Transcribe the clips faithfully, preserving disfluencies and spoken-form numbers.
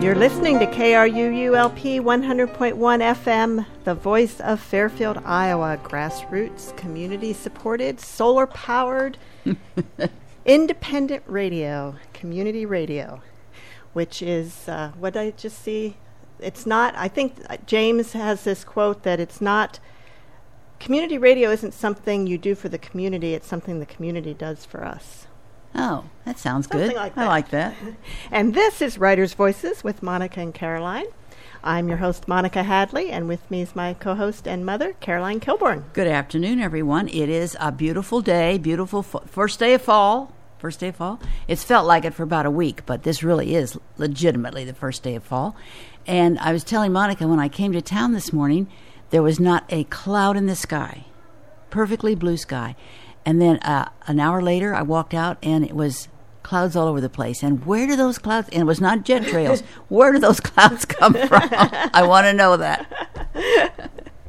You're listening to K R U U L P one hundred point one F M, the voice of Fairfield, Iowa, grassroots, community-supported, solar-powered, independent radio, community radio, which is, uh, what did I just see? It's not, I think James has this quote that it's not, community radio isn't something you do for the community, it's something the community does for us. Oh, that sounds Something good. like I that. like that. And this is Writers' Voices with Monica and Caroline. I'm your host, Monica Hadley, and with me is my co-host and mother, Caroline Kilborn. Good afternoon, everyone. It is a beautiful day, beautiful f- first day of fall. First day of fall. It's felt like it for about a week, but this really is legitimately the first day of fall. And I was telling Monica when I came to town this morning, there was not a cloud in the sky. Perfectly blue sky. And then uh, an hour later, I walked out, and it was clouds all over the place. And where do those clouds, and it was not jet trails, where do those clouds come from? I want to know that.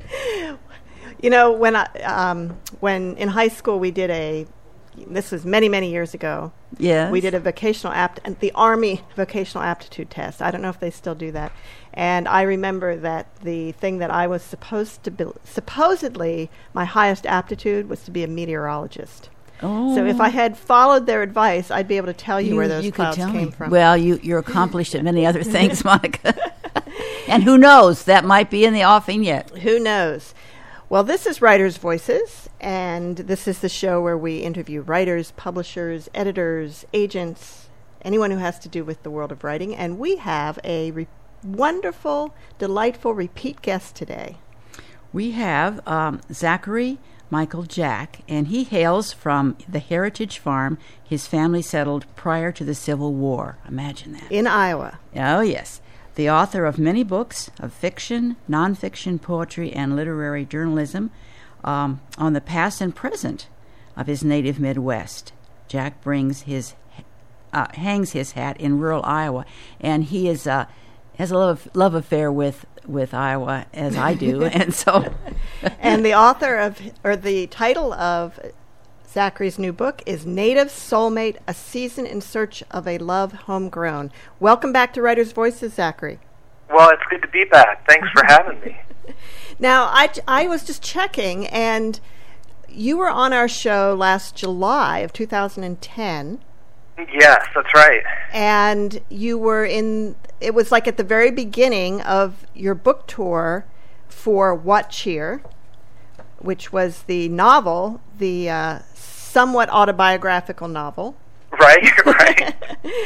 You know, when I, um, when in high school we did a, this was many, many years ago. Yes. We did a vocational apt, and the Army vocational aptitude test. I don't know if they still do that. And I remember that the thing that I was supposed to be, supposedly my highest aptitude was to be a meteorologist. Oh. So if I had followed their advice, I'd be able to tell you, You- where those you could clouds tell came me. from. Well, you, you're accomplished at many other things, Monica. And who knows, that might be in the offing yet. Who knows? Well, this is Writers' Voices, and this is the show where we interview writers, publishers, editors, agents, anyone who has to do with the world of writing. And we have a re- wonderful, delightful repeat guest today. We have um, Zachary Michael Jack, and he hails from the Heritage Farm his family settled prior to the Civil War. Imagine that. In Iowa. Oh, yes. The author of many books of fiction, nonfiction, poetry, and literary journalism um, on the past and present of his native Midwest. Jack brings his, uh, hangs his hat in rural Iowa, and he is uh, has a love love affair with with Iowa, as I do, and so. And the author of, or the title of Zachary's new book is Native Soulmate, A Season in Search of a Love Homegrown. Welcome back to Writers' Voices, Zachary. Well, it's good to be back. Thanks for having me. Now, I, I was just checking, and you were on our show last July of two thousand ten. Yes, that's right. And you were in, it was like at the very beginning of your book tour for What Cheer, which was the novel, the uh, somewhat autobiographical novel. Right, right.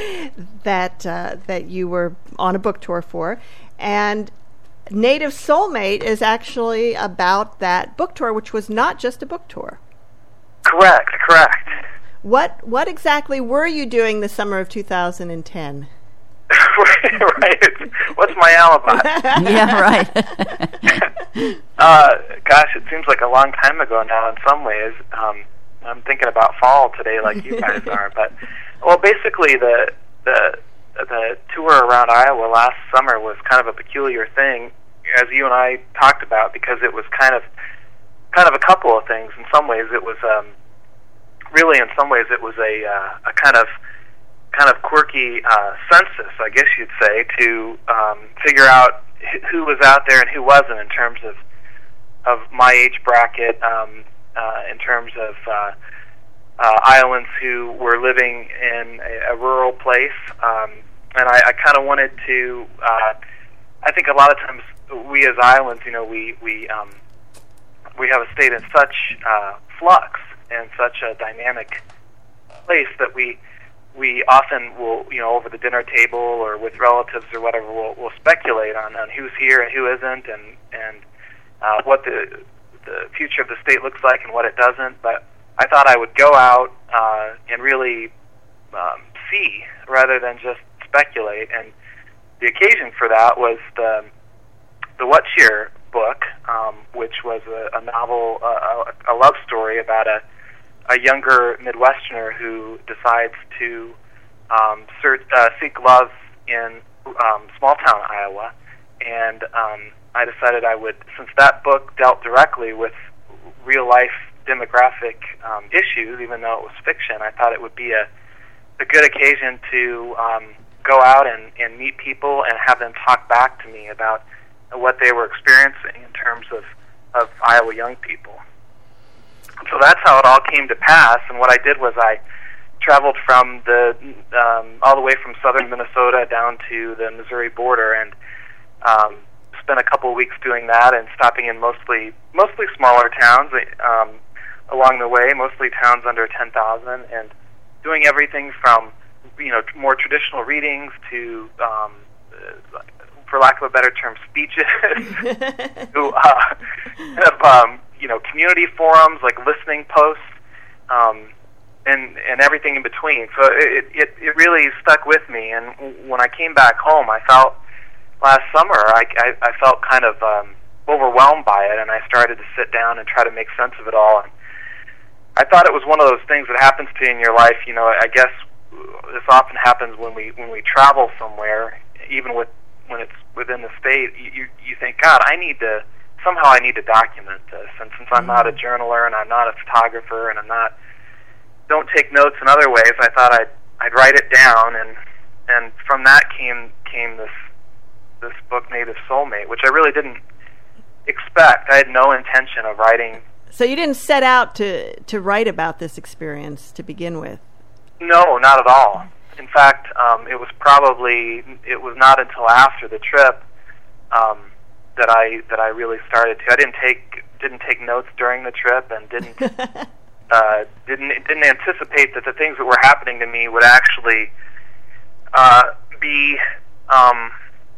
that uh, that you were on a book tour for. And Native Soulmate is actually about that book tour, which was not just a book tour. Correct, correct. What what exactly were you doing the summer of two thousand ten? Right. What's my alibi? Yeah, right. uh, gosh, it seems like a long time ago now in some ways. Um, I'm thinking about fall today like you guys are. But, well, basically the the the tour around Iowa last summer was kind of a peculiar thing, as you and I talked about, because it was kind of kind of a couple of things. In some ways it was, um, really in some ways it was a, uh, a kind of kind of quirky uh, census, I guess you'd say, to um, figure out who was out there and who wasn't in terms of of my age bracket, um, uh, in terms of uh, uh, Iowans who were living in a, a rural place. Um, and I, I kind of wanted to, uh, I think a lot of times we as Iowans, you know, we, we, um, we have a state in such uh, flux and such a dynamic place that we we often will, you know, over the dinner table or with relatives or whatever, we'll, we'll speculate on, on who's here and who isn't, and and uh, what the the future of the state looks like and what it doesn't. But I thought I would go out uh, and really um, see rather than just speculate. And the occasion for that was the the What Cheer book, um, which was a, a novel, uh, a, a love story about a a younger Midwesterner who decides to um, search, uh, seek love in um, small-town Iowa. And um, I decided I would, since that book dealt directly with real-life demographic um, issues, even though it was fiction, I thought it would be a, a good occasion to um, go out and, and meet people and have them talk back to me about what they were experiencing in terms of, of Iowa young people. So that's how it all came to pass, and what I did was I traveled from the um, all the way from southern Minnesota down to the Missouri border, and um, spent a couple of weeks doing that and stopping in mostly mostly smaller towns um, along the way, mostly towns under ten thousand, and doing everything from you know more traditional readings to, um, uh, for lack of a better term, speeches, to uh, have, um, you know community forums like listening posts. Um, And, and everything in between. So it, it it really stuck with me. And when I came back home, I felt last summer I, I, I felt kind of um, overwhelmed by it, and I started to sit down and try to make sense of it all. And I thought it was one of those things that happens to you in your life. You know, I guess this often happens when we when we travel somewhere, even with when it's within the state. You you think, God, I need to somehow I need to document this. And since I'm not a journaler and I'm not a photographer and I'm not don't take notes in other ways, I thought I'd I'd write it down, and and from that came came this this book, Native Soulmate, which I really didn't expect. I had no intention of writing. So you didn't set out to to write about this experience to begin with? No, not at all. In fact, um, it was probably it was not until after the trip um, that I that I really started to. I didn't take didn't take notes during the trip, and didn't. Uh, didn't didn't anticipate that the things that were happening to me would actually uh, be um,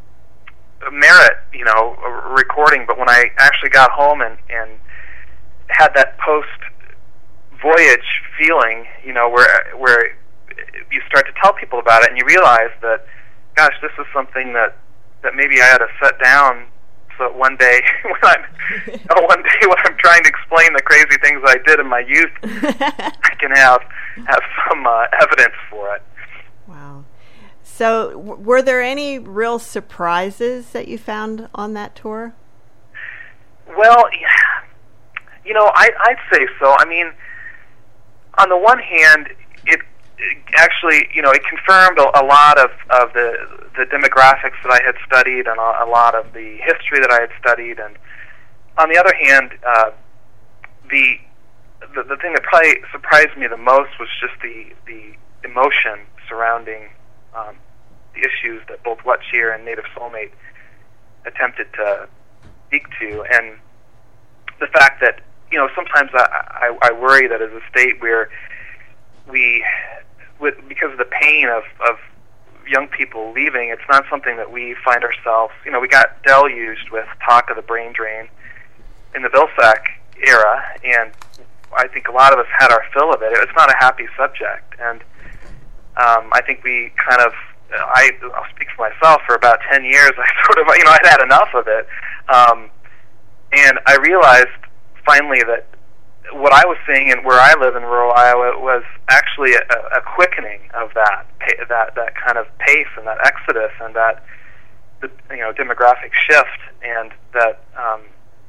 merit, you know, a recording. But when I actually got home and, and had that post voyage feeling, you know, where where you start to tell people about it, and you realize that, gosh, this is something that that maybe I had to set down. So one day, when I'm oh, one day when I'm trying to explain the crazy things I did in my youth, I can have have some uh, evidence for it. Wow. So, w- were there any real surprises that you found on that tour? Well, you know, I, I'd say so. I mean, on the one hand, it, it actually, you know, it confirmed a, a lot of, of the the demographics that I had studied and a, a lot of the history that I had studied. And on the other hand, uh, the, the the thing that probably surprised me the most was just the the emotion surrounding um, the issues that both What Cheer and Native Soulmate attempted to speak to, and the fact that, you know, sometimes I, I, I worry that as a state where we, with, because of the pain of, of young people leaving, it's not something that we find ourselves, you know, we got deluged with talk of the brain drain in the Vilsack era, and I think a lot of us had our fill of it. It's not a happy subject, and um, I think we kind of, I, I'll speak for myself, for about ten years, I sort of, you know, I'd had enough of it, um, and I realized finally that what I was seeing in where I live in rural Iowa was actually a, a quickening of that, that that kind of pace and that exodus and that, you know, demographic shift, and that um,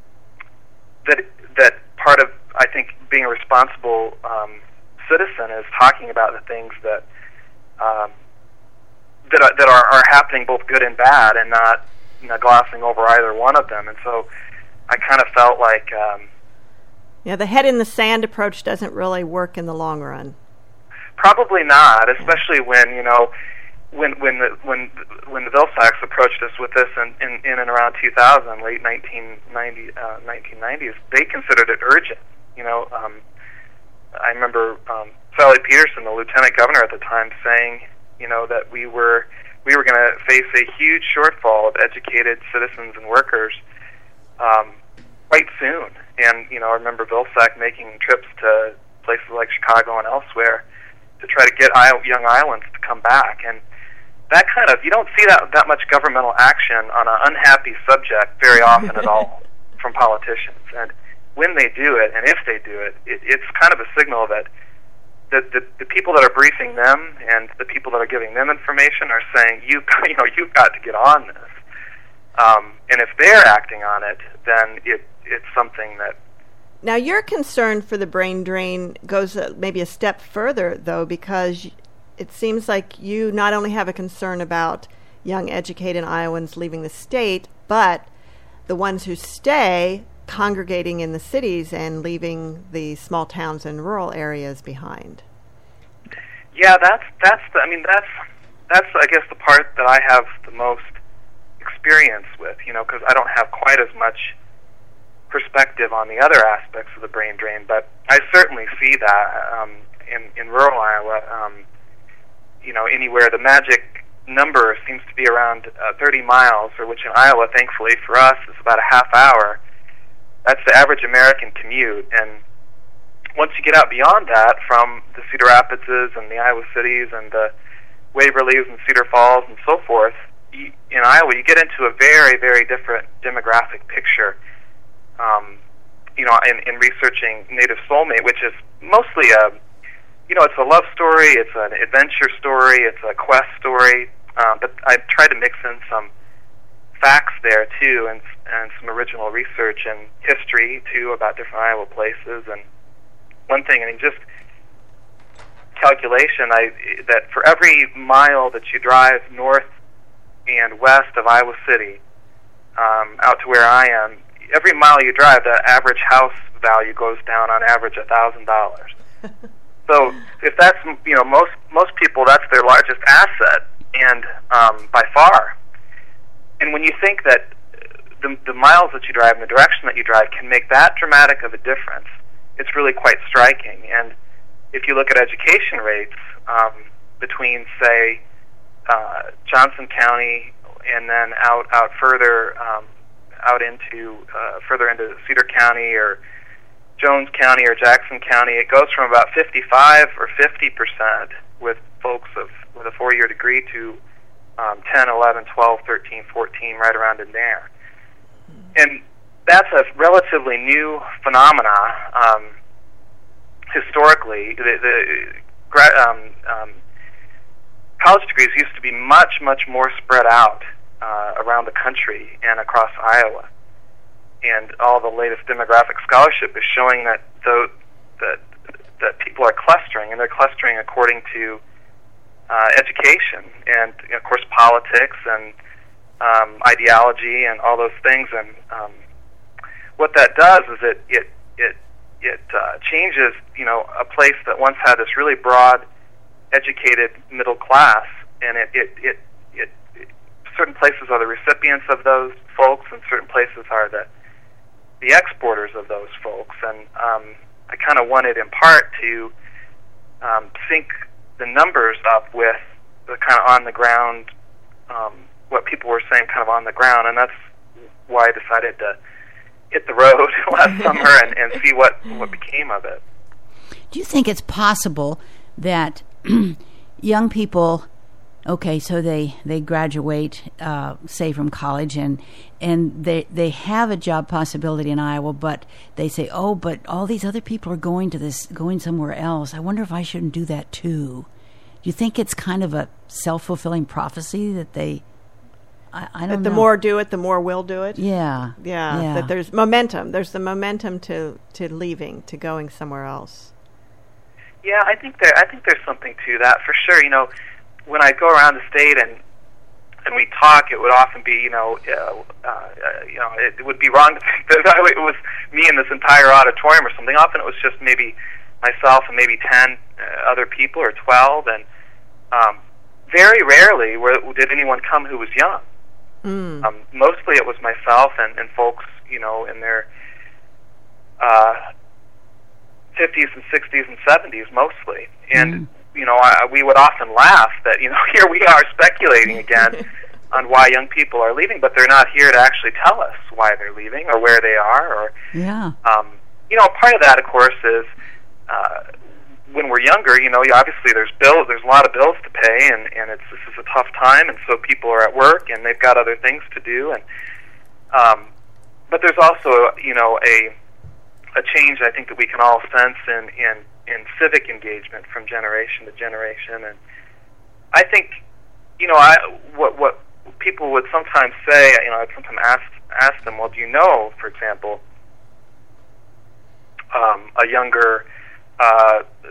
that that part of, I think, being a responsible um, citizen is talking about the things that um, that are, that are, are happening, both good and bad, and not, you know, glossing over either one of them. And so I kind of felt like. Um, Yeah, the head in the sand approach doesn't really work in the long run. Probably not, especially when, you know, when when the when when the Vilsacks approached us with this in, in, in and around two thousand, late nineteen ninety, uh, nineteen nineties, they considered it urgent. You know, um, I remember um, Sally Peterson, the lieutenant governor at the time, saying, you know, that we were we were going to face a huge shortfall of educated citizens and workers um, quite soon. And, you know, I remember Vilsack making trips to places like Chicago and elsewhere to try to get young Iowans to come back. And that kind of, you don't see that that much governmental action on an unhappy subject very often at all from politicians. And when they do it, and if they do it, it it's kind of a signal that the, the the people that are briefing them and the people that are giving them information are saying, you you know, you've got to get on this. Um, and if they're acting on it, then it it's something that... Now, your concern for the brain drain goes uh, maybe a step further, though, because it seems like you not only have a concern about young, educated Iowans leaving the state, but the ones who stay congregating in the cities and leaving the small towns and rural areas behind. Yeah, that's that's the, I mean that's that's I guess the part that I have the most experience with, you know, because I don't have quite as much perspective on the other aspects of the brain drain, but I certainly see that um, in in rural Iowa. Um, you know, anywhere the magic number seems to be around uh, thirty miles, or which in Iowa, thankfully for us, is about a half hour. That's the average American commute, and once you get out beyond that, from the Cedar Rapidses and the Iowa cities and the Waverlys and Cedar Falls and so forth, you, in Iowa, you get into a very, very different demographic picture. Um, you know, in, in researching Native Soulmate, which is mostly a, you know, it's a love story, it's an adventure story, it's a quest story, um, but I tried to mix in some facts there too, and and some original research and history too about different Iowa places. And one thing, I mean, just calculation, I that for every mile that you drive north and west of Iowa City, um, out to where I am, every mile you drive, the average house value goes down on average a thousand dollars. So if that's, you know, most most people, that's their largest asset, and um, by far. And when you think that the, the miles that you drive and the direction that you drive can make that dramatic of a difference, it's really quite striking. And if you look at education rates um, between, say, uh, Johnson County and then out out further um, out into uh, further into Cedar County or Jones County or Jackson County, it goes from about fifty-five or fifty percent with folks of with a four-year degree to um, ten, eleven, twelve, thirteen, fourteen, right around in there. And that's a relatively new phenomena. Um, historically, the, the um, um, college degrees used to be much, much more spread out uh, around the country and across Iowa. And all the latest demographic scholarship is showing that the, that that people are clustering, and they're clustering according to uh, education and, of course, politics and um, ideology and all those things. And um, what that does is it it it it uh, changes, you know, a place that once had this really broad, educated middle class, and it it it, it, it certain places are the recipients of those folks, and certain places are the the exporters of those folks. And um, I kind of wanted, in part, to um, sync the numbers up with the kind of on-the-ground, um, what people were saying kind of on the ground, and that's why I decided to hit the road last summer and, and see what, what became of it. Do you think it's possible that young people, okay, so they, they graduate, uh, say, from college, and and they they have a job possibility in Iowa, but they say, oh, but all these other people are going to this, going somewhere else. I wonder if I shouldn't do that too. Do you think it's kind of a self-fulfilling prophecy that they, I, I don't that know. The more do it, the more will do it? Yeah. yeah. Yeah. That there's momentum. There's the momentum to, to leaving, to going somewhere else. Yeah, I think there. I think there's something to that for sure. You know, when I go around the state and and we talk, it would often be, you know, uh, uh, you know, it, it would be wrong to think that it was me in this entire auditorium or something. Often it was just maybe myself and maybe ten uh, other people or twelve, and um, very rarely were, did anyone come who was young. Mm. Um, mostly it was myself and, and folks, you know, in their uh, fifties and sixties and seventies mostly. And mm. you know, I, we would often laugh that, you know, here we are speculating again on why young people are leaving, but they're not here to actually tell us why they're leaving or where they are. Or, yeah. um, you know, part of that, of course, is uh, when we're younger, you know, obviously there's bills, there's a lot of bills to pay, and, and it's this is a tough time, and so people are at work and they've got other things to do. And um, but there's also, you know, a a change I think that we can all sense in in in civic engagement from generation to generation. And I think, you know, I what what people would sometimes say, you know, I'd sometimes ask ask them, well, do you know, for example, um, a younger uh,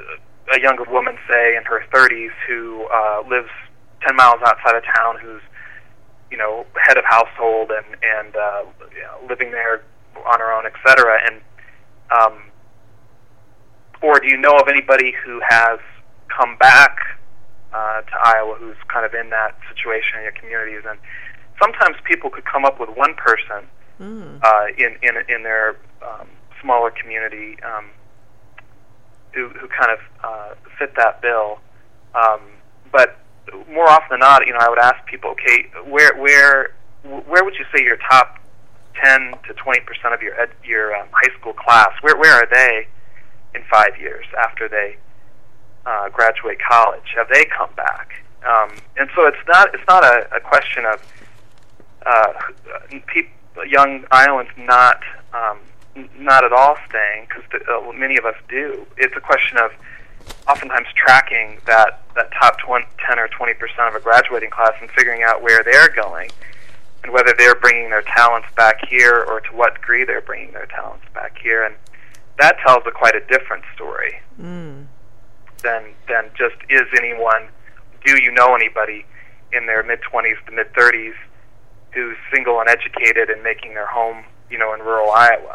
a younger woman, say in her thirties, who uh, lives ten miles outside of town, who's you know head of household and and uh, you know, living there on her own, et cetera. And um, or do you know of anybody who has come back uh, to Iowa who's kind of in that situation in your communities? And sometimes people could come up with one person mm. uh, in, in in their um, smaller community um, who who kind of uh, fit that bill. Um, but more often than not, you know, I would ask people, okay, where where where would you say your top ten to twenty percent of your ed, your um, high school class? Where where are they in five years after they uh, graduate college? Have they come back? Um, and so it's not it's not a, a question of uh, people, young Iowans not um, not at all staying, because uh, many of us do. It's a question of oftentimes tracking that, that top twenty, ten or twenty percent of a graduating class and figuring out where they're going and whether they're bringing their talents back here or to what degree they're bringing their talents back here. And that tells a quite a different story mm. than than just is anyone, do you know anybody in their mid-twenties to mid-thirties who's single and educated and making their home, you know, in rural Iowa.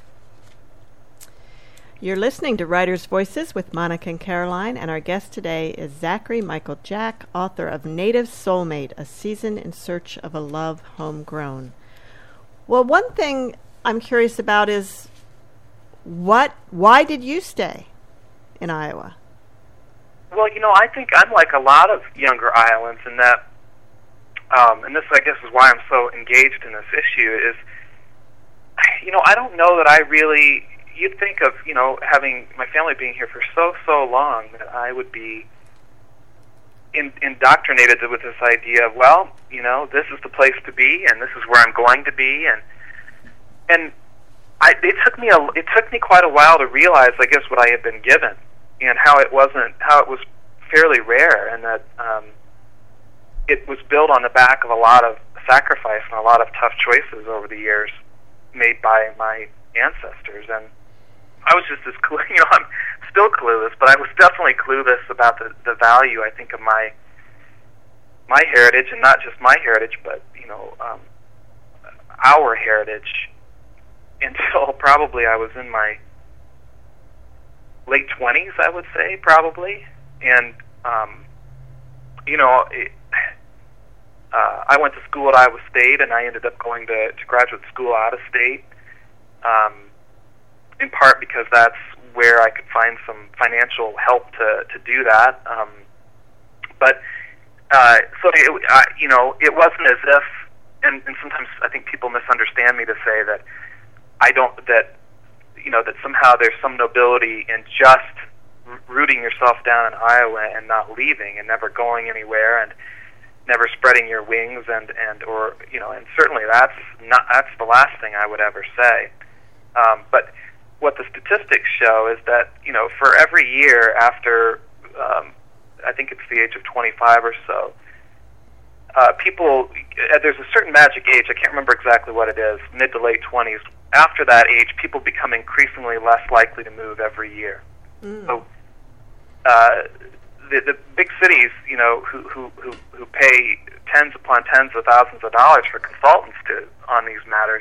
You're listening to Writers' Voices with Monica and Caroline, and our guest today is Zachary Michael Jack, author of Native Soulmate, A Season in Search of a Love Homegrown. Well, one thing I'm curious about is what, why did you stay in Iowa? Well, you know, I think I'm like a lot of younger Iowans in that, um, and this, I guess, is why I'm so engaged in this issue, is, you know, I don't know that I really... You'd think of, you know, having my family being here for so, so long that I would be in, indoctrinated with this idea of, well, you know, this is the place to be, and this is where I'm going to be, and and I, it took me a, it took me quite a while to realize, I guess, what I had been given, and how it wasn't, how it was fairly rare, and that um, it was built on the back of a lot of sacrifice and a lot of tough choices over the years made by my ancestors. And I was just as clueless, you know, I'm still clueless, but I was definitely clueless about the, the value, I think, of my my heritage, and not just my heritage, but, you know, um, our heritage, until probably I was in my late twenties, I would say, probably. And, um, you know, it, uh, I went to school at Iowa State, and I ended up going to, to graduate school out of state. Um, in part because that's where I could find some financial help to, to do that. Um, but, uh, so, it, uh, you know, it wasn't as if, and, and sometimes I think people misunderstand me to say that I don't, that, you know, that somehow there's some nobility in just r- rooting yourself down in Iowa and not leaving and never going anywhere and never spreading your wings and, and, or, you know, and certainly that's not, that's the last thing I would ever say. Um, but what the statistics show is that, you know, for every year after, um, I think it's the age of twenty-five or so, uh, people, uh, there's a certain magic age, I can't remember exactly what it is, mid to late twenties. After that age, people become increasingly less likely to move every year. Mm. So uh, the, the big cities, you know, who, who, who, who pay tens upon tens of thousands of dollars for consultants to on these matters,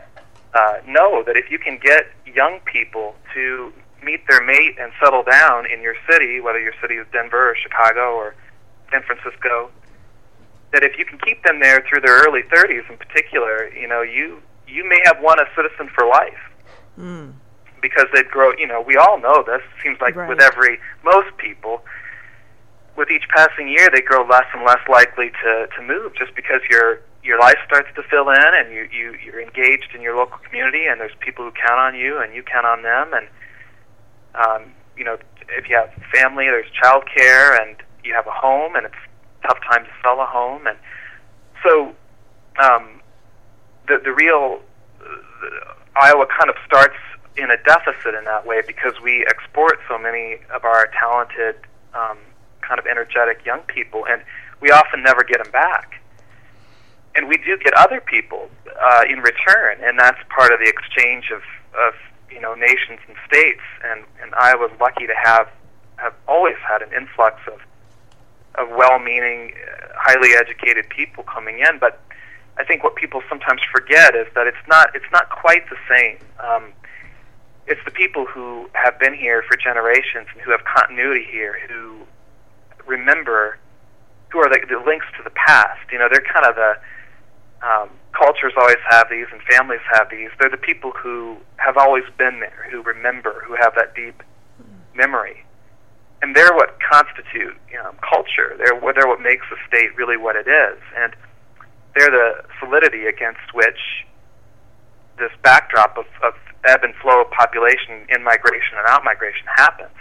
Uh, know that if you can get young people to meet their mate and settle down in your city, whether your city is Denver or Chicago or San Francisco, that if you can keep them there through their early thirties in particular, you know, you you may have won a citizen for life. Mm. Because they'd grow, you know, we all know this, it seems like right. with every, most people, with each passing year, they grow less and less likely to, to move just because you're your life starts to fill in, and you, you, you're engaged in your local community, and there's people who count on you, and you count on them, and, um, you know, if you have family, there's child care, and you have a home, and it's a tough time to sell a home, and so um, the, the real, the, Iowa kind of starts in a deficit in that way because we export so many of our talented, um, kind of energetic young people, and we often never get them back. And we do get other people uh, in return, and that's part of the exchange of, of you know nations and states. And, and Iowa's lucky to have have always had an influx of of well-meaning, uh, highly educated people coming in. But I think what people sometimes forget is that it's not it's not quite the same. Um, it's the people who have been here for generations and who have continuity here, who remember, who are the, the links to the past. You know, they're kind of the um, cultures always have these, and families have these. They're the people who have always been there, who remember, who have that deep memory. And they're what constitute, you know, culture. They're, they're what makes a state really what it is. And they're the solidity against which this backdrop of, of ebb and flow of population, in-migration and out-migration happens.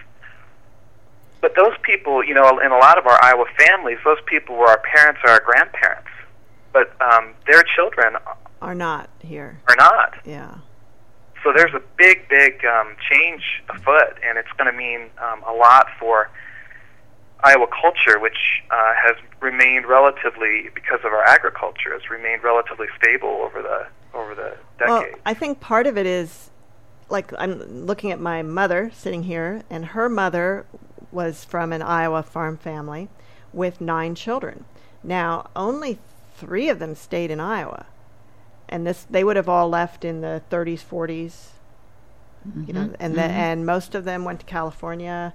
But those people, you know, in a lot of our Iowa families, those people were our parents or our grandparents. But um, their children are not here. Are not. Yeah. So there's a big, big um, change afoot, and it's going to mean um, a lot for Iowa culture, which uh, has remained relatively, because of our agriculture, has remained relatively stable over the over the decades. Well, I think part of it is, like, I'm looking at my mother sitting here, and her mother was from an Iowa farm family with nine children. Now, only three of them stayed in Iowa. And this, they would have all left in the thirties, forties, mm-hmm. you know, and mm-hmm. the, and most of them went to California.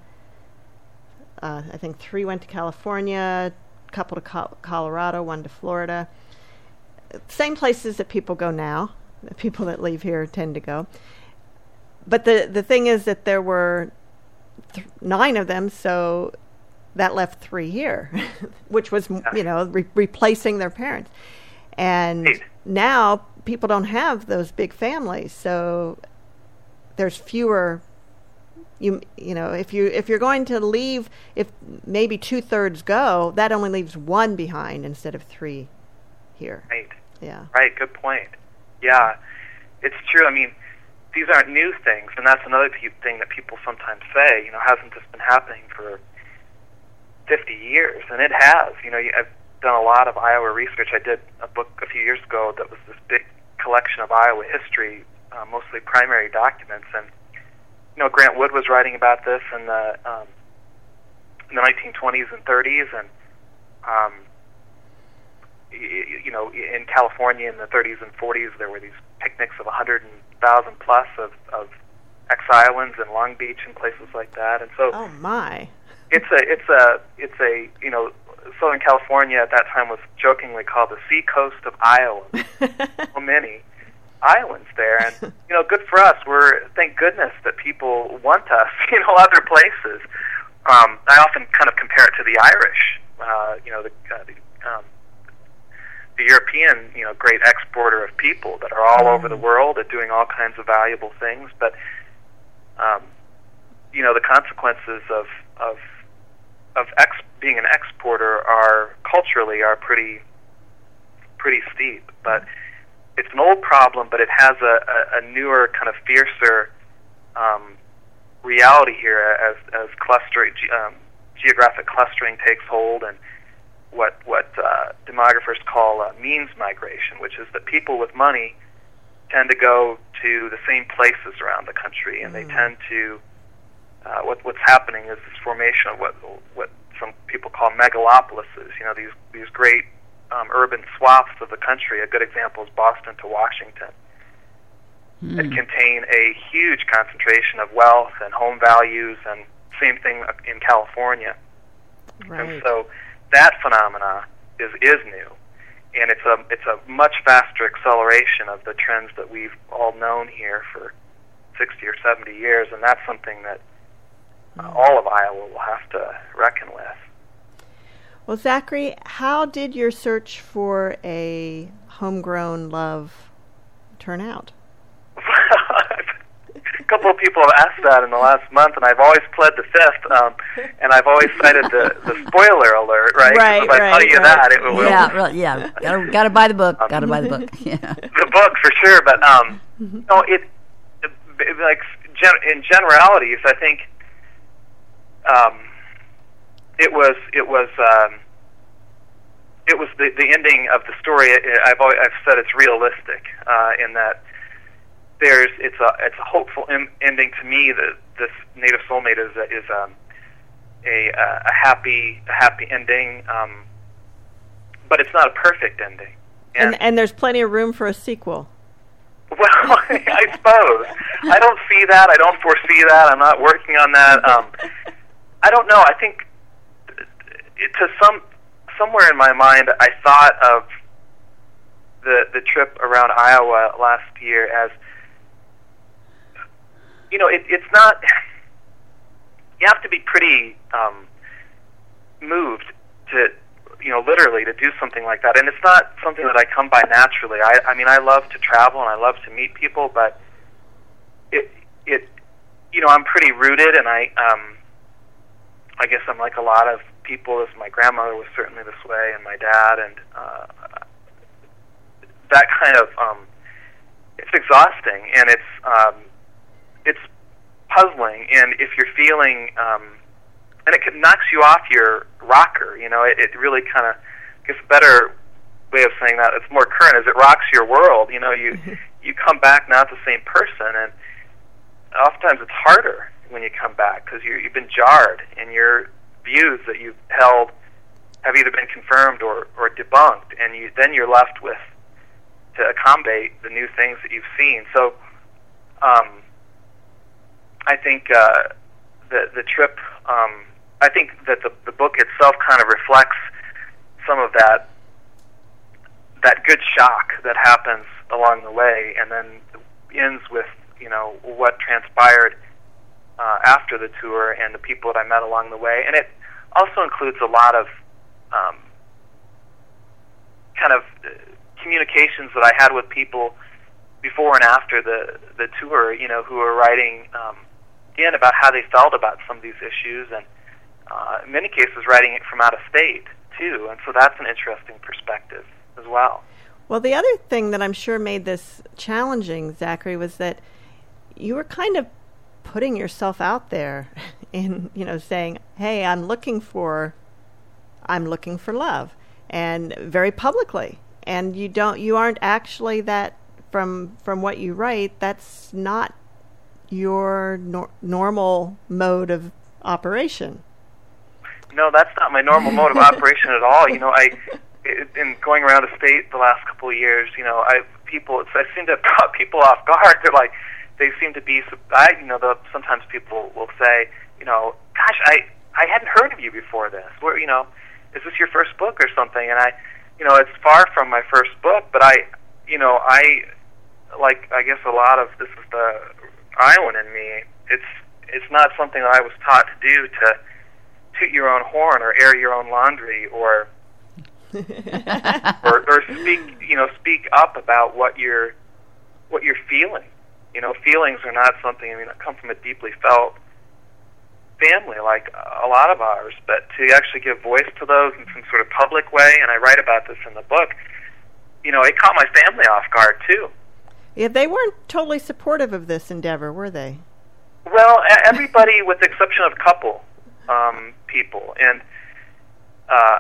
Uh, I think three went to California, a couple to Col- Colorado, one to Florida. Same places that people go now. The people that leave here tend to go. But the the thing is that there were th- nine of them, so that left three here, which was, you know, re- replacing their parents. And now people don't have those big families, so there's fewer. You you know, if you if you're going to leave, if maybe two thirds go, that only leaves one behind instead of three here. Right. Yeah. Right. Good point. Yeah, it's true. I mean, these aren't new things, and that's another pe- thing that people sometimes say. You know, hasn't this been happening for fifty years? And it has. You know, I've done a lot of Iowa research. I did a book a few years ago that was this big collection of Iowa history, uh, mostly primary documents. And, you know, Grant Wood was writing about this in the, um, in the nineteen twenties and thirties. And, um, you, you know, in California in the thirties and forties, there were these picnics of one hundred thousand plus of, of ex-Iowans in Long Beach and places like that. And so, oh my, it's a, it's a, it's a, you know, Southern California at that time was jokingly called the sea coast of Iowa. So many Iowans there, and you know, good for us. We're thank goodness that people want us. You know, other places. Um, I often kind of compare it to the Irish. Uh, you know, the, uh, the, um, the European, you know, great exporter of people that are all mm. over the world and doing all kinds of valuable things. But um, you know, the consequences of of of ex- being an exporter are culturally are pretty pretty steep. But it's an old problem, but it has a, a, a newer kind of fiercer um, reality here as as clustering um, geographic clustering takes hold, and what what uh, demographers call uh, means migration, which is that people with money tend to go to the same places around the country, and mm. they tend to Uh, what, what's happening is this formation of what what some people call megalopolises. You know, these these great um, urban swaths of the country. A good example is Boston to Washington. Mm. That contain a huge concentration of wealth and home values, and same thing in California. Right. And so that phenomena is is new, and it's a it's a much faster acceleration of the trends that we've all known here for sixty or seventy years, and that's something that Uh, all of Iowa will have to reckon with. Well, Zachary, how did your search for a homegrown love turn out? A couple of people have asked that in the last month, and I've always pled the fifth, um, and I've always cited the, the spoiler alert, right? Right, if I right, tell you right. that, it will. Yeah, right, yeah. Gotta, gotta buy the book. Gotta buy the book. Yeah. The book, for sure, but um, no, it, it like gen- in generalities, I think Um, it was it was um, it was the, the ending of the story. I've always, I've said it's realistic uh, in that there's it's a it's a hopeful em- ending to me that this native soulmate is a, is um, a uh, a happy a happy ending, um, but it's not a perfect ending. And, and and there's plenty of room for a sequel. Well, I suppose I don't see that. I don't foresee that. I'm not working on that. Um, I don't know. I think it, to some somewhere in my mind, I thought of the the trip around Iowa last year as, you know, it, it's not. You have to be pretty um, moved to, you know, literally to do something like that. And it's not something that I come by naturally. I, I mean, I love to travel and I love to meet people, but it, it, you know, I'm pretty rooted, and I, um, I guess I'm like a lot of people. As my grandmother was certainly this way, and my dad, and uh, that kind of, um, it's exhausting, and it's, um, it's puzzling, and if you're feeling, um, and it can, knocks you off your rocker, you know, it, it really kind of, I guess a better way of saying that, it's more current, is it rocks your world, you know, you, you come back not the same person, and oftentimes it's harder when you come back, because you've been jarred, and your views that you've held have either been confirmed or, or debunked, and you, then you're left with, to accommodate the new things that you've seen. So, um, I think uh, the the trip. Um, I think that the the book itself kind of reflects some of that that good shock that happens along the way, and then ends with, you know, what transpired uh, after the tour and the people that I met along the way, and it also includes a lot of um, kind of communications that I had with people before and after the the tour. You know, who were writing. Um, Again, about how they felt about some of these issues, and uh, in many cases writing it from out of state, too. And so that's an interesting perspective as well. Well, the other thing that I'm sure made this challenging, Zachary, was that you were kind of putting yourself out there in, you know, saying, hey, I'm looking for, I'm looking for love, and very publicly. And you don't, you aren't actually that, from from what you write, that's not your nor- normal mode of operation. No, that's not my normal mode of operation at all. You know, I, in going around the state the last couple of years, you know, I people, it's, I seem to have caught people off guard. They're like, they seem to be, I, you know, the, sometimes people will say, you know, gosh, I, I hadn't heard of you before this. Where, you know, is this your first book or something? And I, you know, it's far from my first book, but I, you know, I, like, I guess a lot of, this is the Iowan in me, it's it's not something that I was taught to do, to toot your own horn or air your own laundry or or, or speak you know speak up about what you're what you're feeling. You know, feelings are not something. I mean, I come from a deeply felt family, like a lot of ours, but to actually give voice to those in some sort of public way, and I write about this in the book. You know, it caught my family off guard too. Yeah, they weren't totally supportive of this endeavor, were they? Well, everybody, with the exception of a couple um, people, and uh,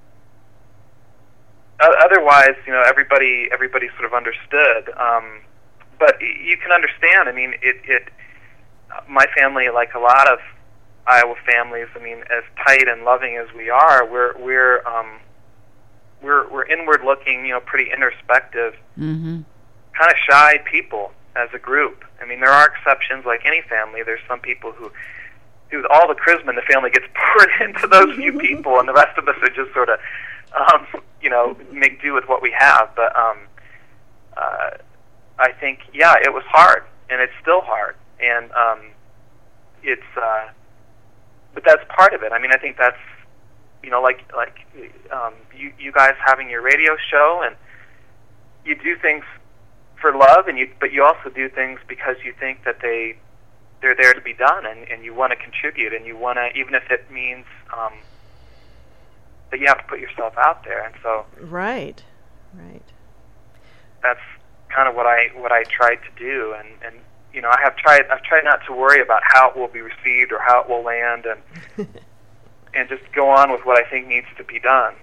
otherwise, you know, everybody, everybody sort of understood. Um, but you can understand. I mean, it, it. My family, like a lot of Iowa families, I mean, as tight and loving as we are, we're we're um, we're we're inward looking, you know, pretty introspective. Mm-hmm. Kind of shy people as a group. I mean, there are exceptions, like any family. There's some people who, who all the charisma in the family gets poured into those few people, and the rest of us are just sort of, um, you know, make do with what we have. But um, uh, I think, yeah, it was hard, and it's still hard, and um, it's, uh, but that's part of it. I mean, I think that's, you know, like like um, you you guys having your radio show, and you do things for love, and you but you also do things because you think that they they're there to be done, and, and you want to contribute, and you want to, even if it means um, that you have to put yourself out there. And so right right that's kind of what I what I tried to do, and, and you know I have tried I've tried not to worry about how it will be received or how it will land, and and just go on with what I think needs to be done.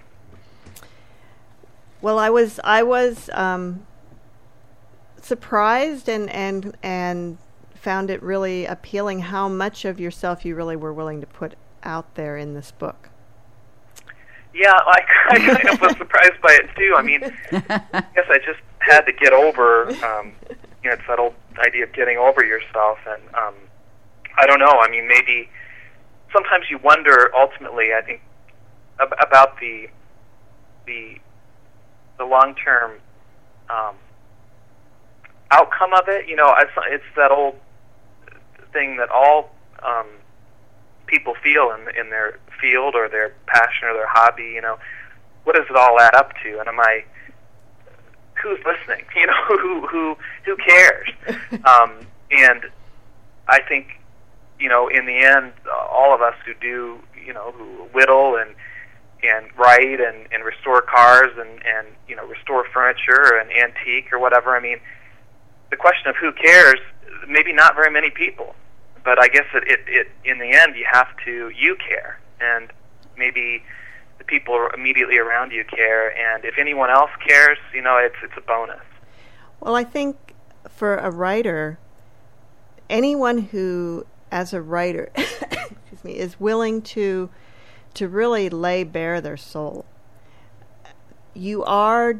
Well, I was I was um surprised and, and and found it really appealing how much of yourself you really were willing to put out there in this book. Yeah, I, I kind of was surprised by it too. I mean, I guess I just had to get over, um, you know, it's that old idea of getting over yourself, and um, I don't know. I mean, maybe sometimes you wonder. Ultimately, I think ab- about the the the long term um, outcome of it. You know, it's, it's that old thing that all um, people feel in in their field or their passion or their hobby. You know, what does it all add up to? And am I? Who's listening? You know, who who who cares? um, and I think, you know, in the end, uh, all of us who do, you know, who whittle and and write and, and restore cars and, and you know restore furniture and antique or whatever. I mean, the question of who cares, maybe not very many people, but I guess it, it, it in the end you have to you care, and maybe the people immediately around you care, and if anyone else cares, you know, it's it's a bonus. Well, I think for a writer, anyone who, as a writer, excuse me, is willing to to really lay bare their soul, you are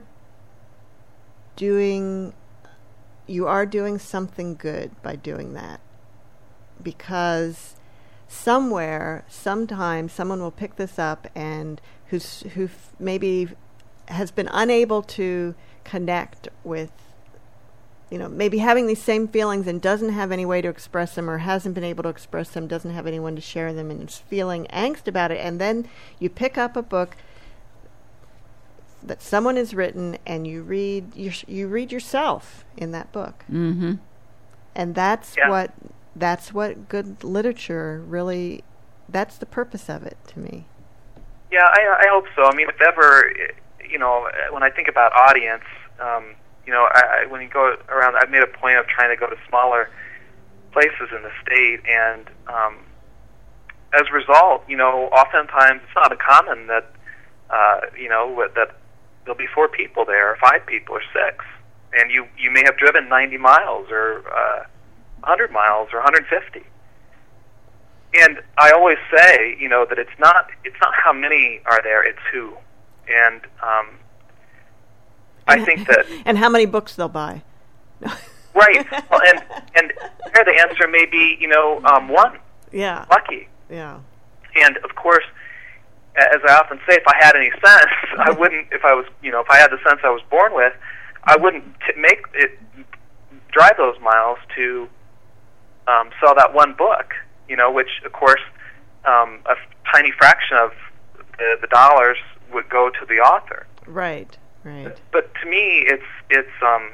doing you are doing something good by doing that, because somewhere, sometime, someone will pick this up and who's who maybe has been unable to connect with, you know, maybe having these same feelings and doesn't have any way to express them, or hasn't been able to express them, doesn't have anyone to share them, and is feeling angst about it. And then you pick up a book that someone has written, and you read you, you read yourself in that book. Mm-hmm. And that's yeah. what that's what good literature really, that's the purpose of it to me. Yeah, I, I hope so. I mean, if ever, you know, when I think about audience, um, you know, I, I, when you go around, I've made a point of trying to go to smaller places in the state, and um, as a result, you know, oftentimes it's not uncommon that, uh, you know, that there'll be four people there, or five people, or six, and you, you may have driven ninety miles, or uh, one hundred miles, or one hundred fifty. And I always say, you know, that it's not it's not how many are there, it's who. And um, I think that... And how many books they'll buy. Right. Well, and, and there the answer may be, you know, um, one. Yeah. Lucky. Yeah. And, of course, as I often say, if I had any sense, I wouldn't, if I was, you know, if I had the sense I was born with, I wouldn't t- make it, drive those miles to um, sell that one book, you know, which, of course, um, a f- tiny fraction of the, the dollars would go to the author. Right, right. But to me, it's, it's, um,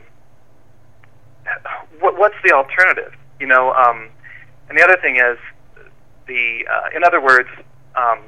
what, what's the alternative? You know, um, and the other thing is, the, uh, in other words, um,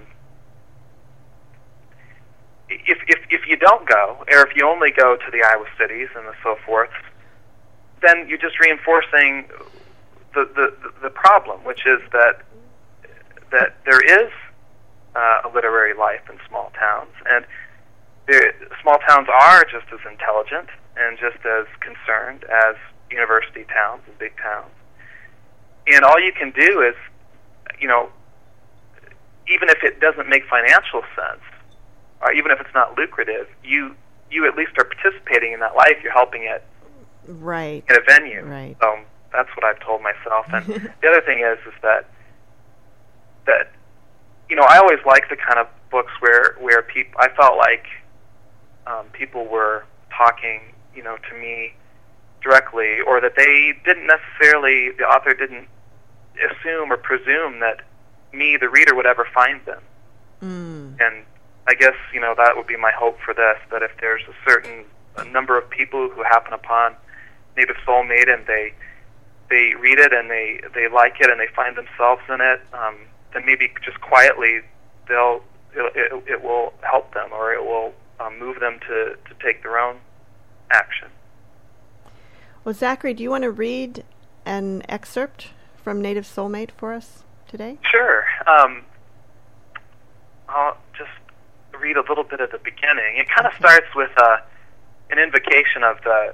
if, if, if you don't go, or if you only go to the Iowa cities and so forth, then you're just reinforcing the, the, the problem, which is that that there is uh, a literary life in small towns, and there, small towns are just as intelligent and just as concerned as university towns and big towns. And all you can do is, you know, even if it doesn't make financial sense, or even if it's not lucrative, you you at least are participating in that life. You're helping it right in a venue. Right. So that's what I've told myself. And the other thing is, is that that you know, I always liked the kind of books where where people I felt like um, people were talking, you know, to me directly, or that they didn't necessarily, the author didn't assume or presume that me, the reader, would ever find them. Mm. And I guess, you know, that would be my hope for this, that if there's a certain a number of people who happen upon Native Soulmate and they they read it and they, they like it and they find themselves in it, um, then maybe just quietly they'll it, it, it will help them, or it will um, move them to, to take their own action. Well, Zachary, do you want to read an excerpt from Native Soulmate for us today? Sure. Um, I'll just read a little bit at the beginning. It kind of starts with uh, an invocation of the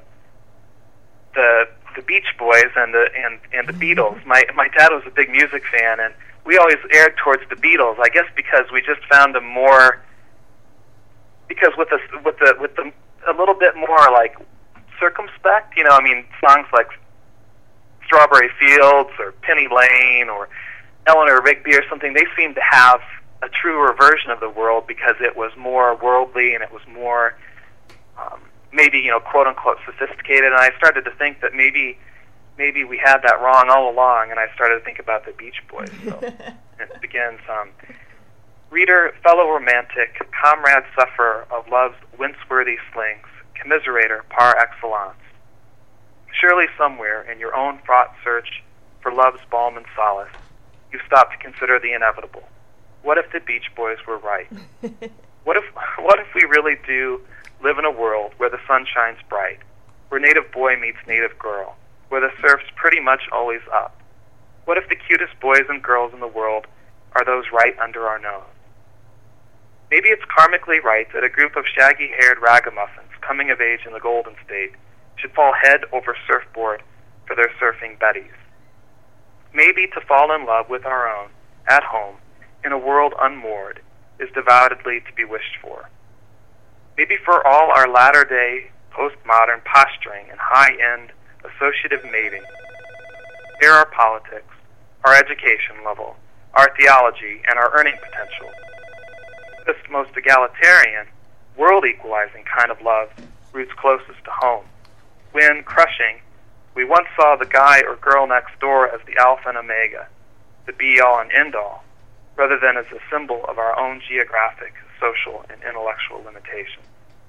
the the Beach Boys and the and, and the Beatles. My my dad was a big music fan, and we always erred towards the Beatles, I guess because we just found them more, because with the, with the, with the, a little bit more like circumspect, you know, I mean, songs like Strawberry Fields or Penny Lane or Eleanor Rigby or something, they seem to have a truer version of the world because it was more worldly and it was more, um, maybe, you know, quote-unquote sophisticated. And I started to think that maybe maybe we had that wrong all along, and I started to think about the Beach Boys. So it begins, um, reader, fellow romantic, comrade sufferer of love's wince-worthy slings, commiserator par excellence. Surely somewhere in your own fraught search for love's balm and solace, you stop to consider the inevitable. What if the Beach Boys were right? What if what if we really do live in a world where the sun shines bright, where native boy meets native girl, where the surf's pretty much always up? What if the cutest boys and girls in the world are those right under our nose? Maybe it's karmically right that a group of shaggy-haired ragamuffins coming of age in the Golden State should fall head over surfboard for their surfing Bettys. Maybe to fall in love with our own, at home, in a world unmoored, is devoutedly to be wished for. Maybe for all our latter-day, postmodern posturing and high-end associative mating, here our politics, our education level, our theology, and our earning potential. This most egalitarian, world-equalizing kind of love roots closest to home. When, crushing, we once saw the guy or girl next door as the alpha and omega, the be-all and end-all, rather than as a symbol of our own geographic, social, and intellectual limitations.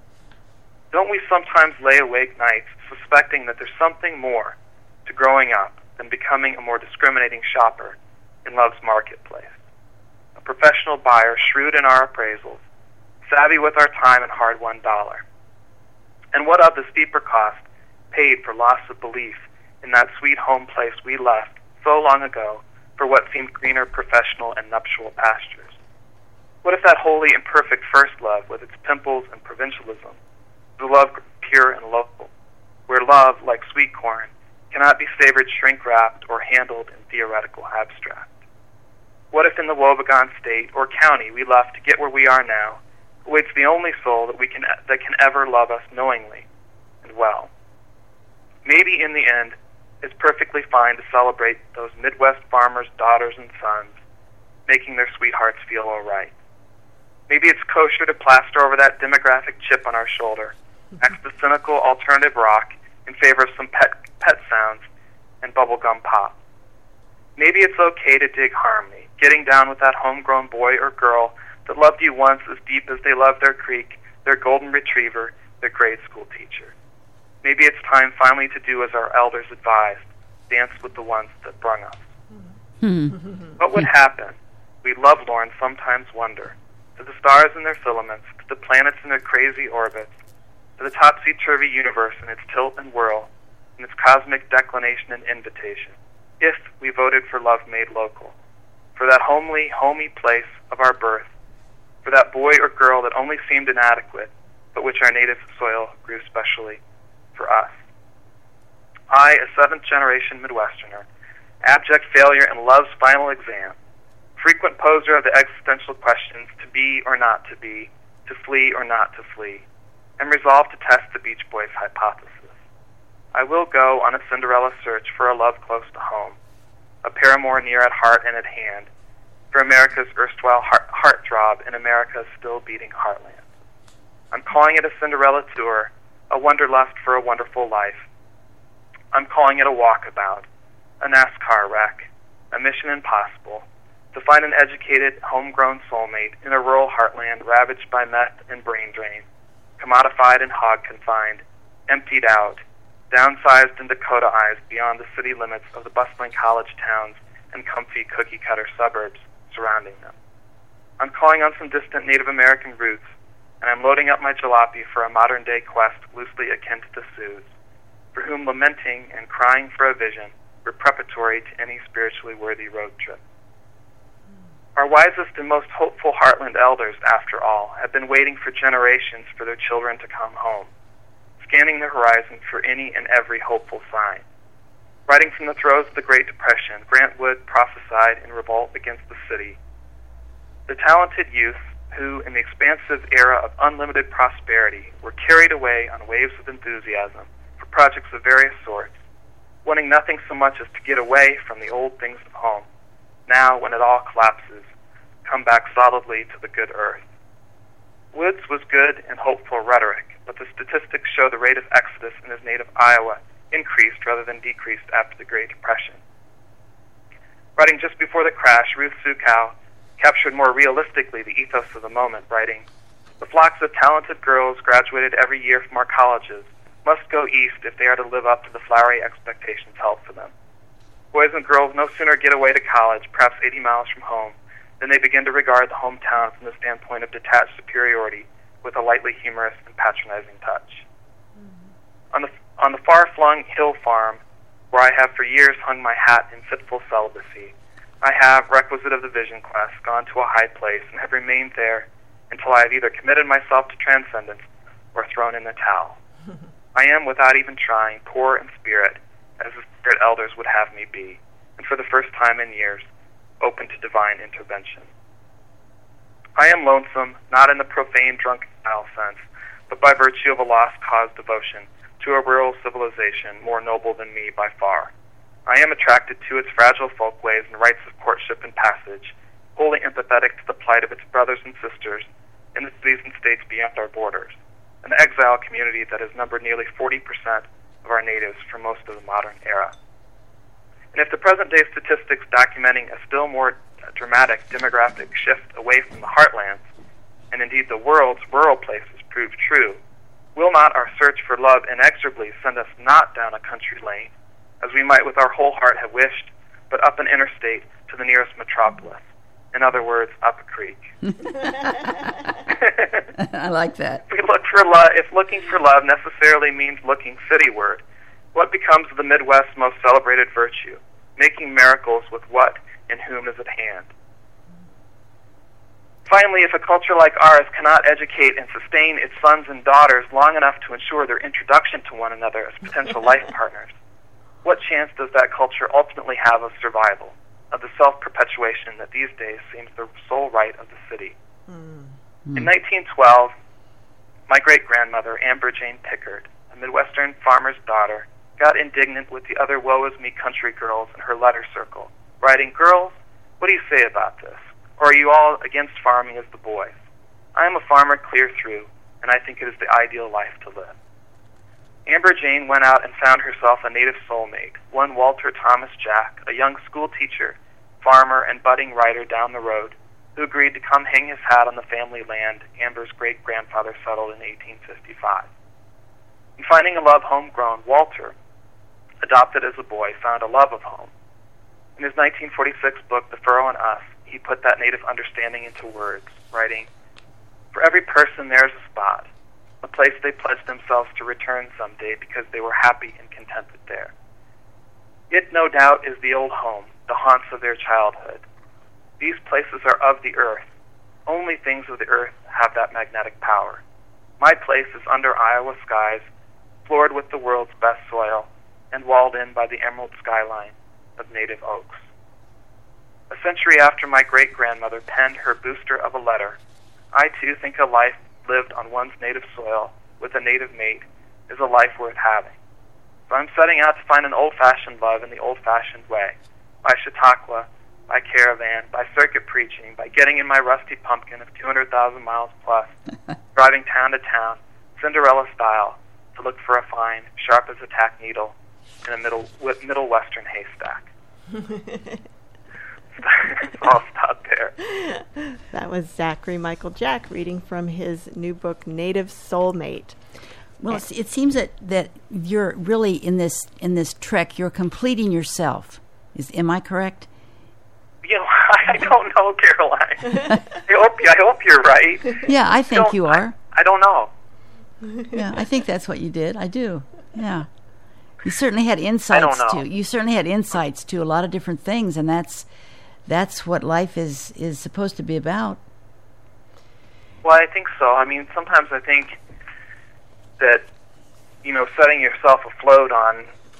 Don't we sometimes lay awake nights suspecting that there's something more to growing up than becoming a more discriminating shopper in love's marketplace? A professional buyer shrewd in our appraisals, savvy with our time and hard-won dollar. And what of the steeper cost paid for loss of belief in that sweet home place we left so long ago for what seemed greener professional and nuptial pastures? What if that wholly imperfect first love with its pimples and provincialism, the love pure and local, where love, like sweet corn, cannot be savored shrink-wrapped or handled in theoretical abstract? What if in the woebegone state or county we left to get where we are now awaits the only soul that we can that can ever love us knowingly and well? Maybe in the end, it's perfectly fine to celebrate those Midwest farmers' daughters and sons, making their sweethearts feel all right. Maybe it's kosher to plaster over that demographic chip on our shoulder, next to cynical alternative rock in favor of some pet pet sounds and bubblegum pop. Maybe it's okay to dig harmony, getting down with that homegrown boy or girl that loved you once as deep as they loved their creek, their golden retriever, their grade school teacher. Maybe it's time finally to do as our elders advised, dance with the ones that brung us. Hmm. What would happen? We lovelorn sometimes wonder, to the stars in their filaments, to the planets in their crazy orbits, to the topsy-turvy universe in its tilt and whirl, in its cosmic declination and invitation, if we voted for love made local, for that homely, homey place of our birth, for that boy or girl that only seemed inadequate, but which our native soil grew specially for us. I, a seventh-generation Midwesterner, abject failure in love's final exam, frequent poser of the existential questions to be or not to be, to flee or not to flee, am resolved to test the Beach Boys' hypothesis. I will go on a Cinderella search for a love close to home, a paramour near at heart and at hand, for America's erstwhile heart, heartthrob in America's still beating heartland. I'm calling it a Cinderella tour, a wanderlust for a wonderful life. I'm calling it a walkabout, a NASCAR wreck, a mission impossible, to find an educated, homegrown soulmate in a rural heartland ravaged by meth and brain drain, commodified and hog-confined, emptied out, downsized and Dakota-ized beyond the city limits of the bustling college towns and comfy cookie-cutter suburbs surrounding them. I'm calling on some distant Native American roots, and I'm loading up my jalopy for a modern-day quest loosely akin to the Sioux, for whom lamenting and crying for a vision were preparatory to any spiritually worthy road trip. Our wisest and most hopeful heartland elders, after all, have been waiting for generations for their children to come home, scanning the horizon for any and every hopeful sign. Writing from the throes of the Great Depression, Grant Wood prophesied in revolt against the city. The talented youth who, in the expansive era of unlimited prosperity, were carried away on waves of enthusiasm for projects of various sorts, wanting nothing so much as to get away from the old things of home, now, when it all collapses, come back solidly to the good earth. Woods was good and hopeful rhetoric, but the statistics show the rate of exodus in his native Iowa increased rather than decreased after the Great Depression. Writing just before the crash, Ruth Sukow captured more realistically the ethos of the moment, writing, "The flocks of talented girls graduated every year from our colleges must go east if they are to live up to the flowery expectations held for them. Boys and girls no sooner get away to college, perhaps eighty miles from home, than they begin to regard the hometown from the standpoint of detached superiority with a lightly humorous and patronizing touch." Mm-hmm. On the on the far-flung hill farm, where I have for years hung my hat in fitful celibacy, I have, requisite of the vision quest, gone to a high place and have remained there until I have either committed myself to transcendence or thrown in the towel. I am, without even trying, poor in spirit, as the spirit elders would have me be, and for the first time in years, open to divine intervention. I am lonesome, not in the profane drunken style sense, but by virtue of a lost cause devotion to a rural civilization more noble than me by far. I am attracted to its fragile folkways and rites of courtship and passage, wholly empathetic to the plight of its brothers and sisters in the cities and states beyond our borders, an exile community that has numbered nearly forty percent of our natives for most of the modern era. And if the present-day statistics documenting a still more dramatic demographic shift away from the heartlands, and indeed the world's rural places, prove true, will not our search for love inexorably send us not down a country lane, as we might with our whole heart have wished, but up an interstate to the nearest metropolis? In other words, up a creek. I like that. If we look for love, if looking for love necessarily means looking cityward, what becomes the Midwest's most celebrated virtue? Making miracles with what and whom is at hand. Finally, if a culture like ours cannot educate and sustain its sons and daughters long enough to ensure their introduction to one another as potential life partners, what chance does that culture ultimately have of survival, of the self-perpetuation that these days seems the sole right of the city? Mm. In nineteen twelve, my great-grandmother, Amber Jane Pickard, a Midwestern farmer's daughter, got indignant with the other woe-is-me country girls in her letter circle, writing, "Girls, what do you say about this? Or are you all against farming as the boys? I am a farmer clear through, and I think it is the ideal life to live." Amber Jane went out and found herself a native soulmate, one Walter Thomas Jack, a young school teacher, farmer, and budding writer down the road, who agreed to come hang his hat on the family land Amber's great-grandfather settled in eighteen fifty-five. In finding a love homegrown, Walter, adopted as a boy, found a love of home. In his nineteen forty-six book, The Furrow and Us, he put that native understanding into words, writing, "For every person there is a spot, a place they pledged themselves to return someday because they were happy and contented there. It, no doubt, is the old home, the haunts of their childhood. These places are of the earth. Only things of the earth have that magnetic power. My place is under Iowa skies, floored with the world's best soil, and walled in by the emerald skyline of native oaks." A century after my great-grandmother penned her booster of a letter, I too think a life lived on one's native soil with a native mate is a life worth having. So I'm setting out to find an old-fashioned love in the old-fashioned way, by Chautauqua, by caravan, by circuit preaching, by getting in my rusty pumpkin of two hundred thousand miles plus, driving town to town, Cinderella style, to look for a find, sharp as a tack needle, in a middle, middle western haystack. I'll stop there. That was Zachary Michael Jack reading from his new book, Native Soulmate. Well, it, it seems that, that you're really in this in this trek. You're completing yourself. Is am I correct? You know, I don't know, Caroline. I hope I hope you're right. Yeah, I think you are. I, I don't know. Yeah, I think that's what you did. I do. Yeah. You certainly had insights to. You certainly had insights to a lot of different things, and that's that's what life is is supposed to be about. Well, I think so. I mean, sometimes I think that, you know, setting yourself afloat on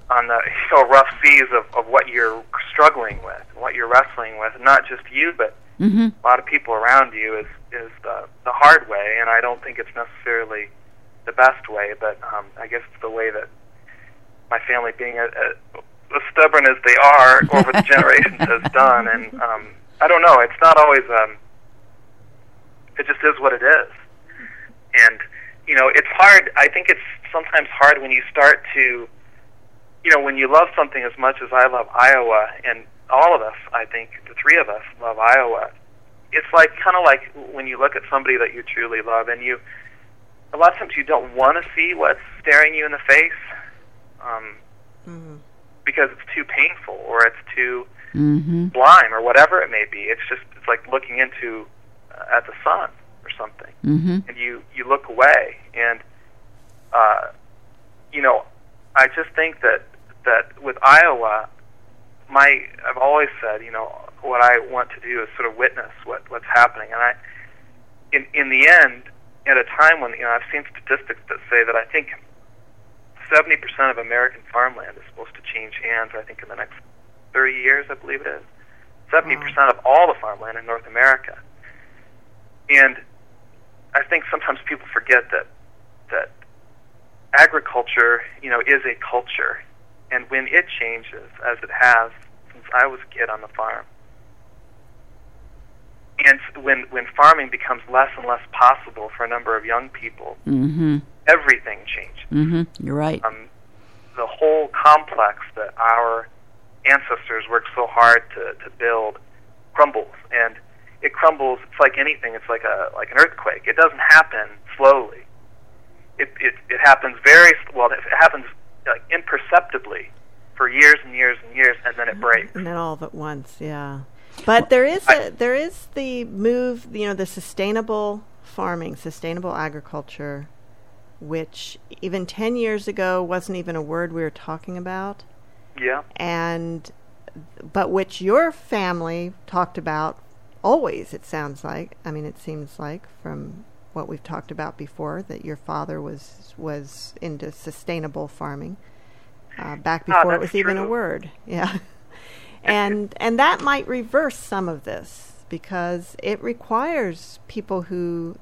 on the you know, rough seas of, of what you're struggling with, what you're wrestling with, not just you, but mm-hmm. a lot of people around you, is is the the hard way. And I don't think it's necessarily the best way, but um, I guess it's the way that my family, being a, a, as stubborn as they are over the generations, has done. And um, I don't know. It's not always. Um, it just is what it is. And you know, it's hard. I think it's sometimes hard when you start to, you know, when you love something as much as I love Iowa, and all of us, I think, the three of us love Iowa. It's like kind of like when you look at somebody that you truly love, and you, a lot of times you don't want to see what's staring you in the face, um, mm-hmm. because it's too painful or it's too mm-hmm. blind or whatever it may be. It's just it's like looking into uh, at the sun or something, mm-hmm. and you you look away, and uh, you know, I just think that that with Iowa, my I've always said, you know, what I want to do is sort of witness what what's happening, and I, in in the end, at a time when, you know, I've seen statistics that say that I think seventy percent of American farmland is supposed to change hands. I think in the next thirty years, I believe it is seventy percent of all the farmland in North America, and I think sometimes people forget that that agriculture, you know, is a culture. And when it changes, as it has since I was a kid on the farm, and when when farming becomes less and less possible for a number of young people, mm-hmm. everything changes. Mm-hmm. You're right. Um, the whole complex that our ancestors worked so hard to, to build crumbles, and it crumbles. It's like anything. It's like a like an earthquake. It doesn't happen slowly. It it, it happens very well. It happens like imperceptibly for years and years and years, and then it breaks. And then all at once, yeah. But there is a, there is the move, you know, the sustainable farming, sustainable agriculture, which even ten years ago wasn't even a word we were talking about. Yeah. And but which your family talked about always, it sounds like. I mean, it seems like from what we've talked about before, that your father was was into sustainable farming uh, back before oh, it was true. Even a word. Yeah. And and that might reverse some of this, because it requires people who